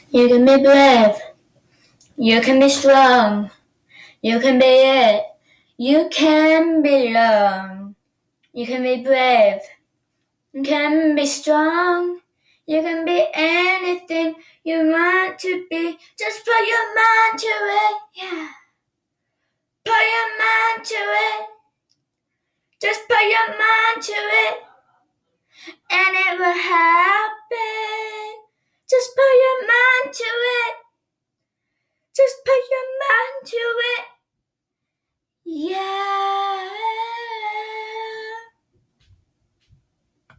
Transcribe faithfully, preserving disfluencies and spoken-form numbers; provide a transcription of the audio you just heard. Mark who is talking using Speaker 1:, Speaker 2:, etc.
Speaker 1: You can be brave. You can be strong. You can be it. You can be long. You can be brave. You can be strong. You can be anything you want to be. Just put your mind to it, yeah. Put your mind to it. Just put your mind to it, and it will happen. Just put your mind to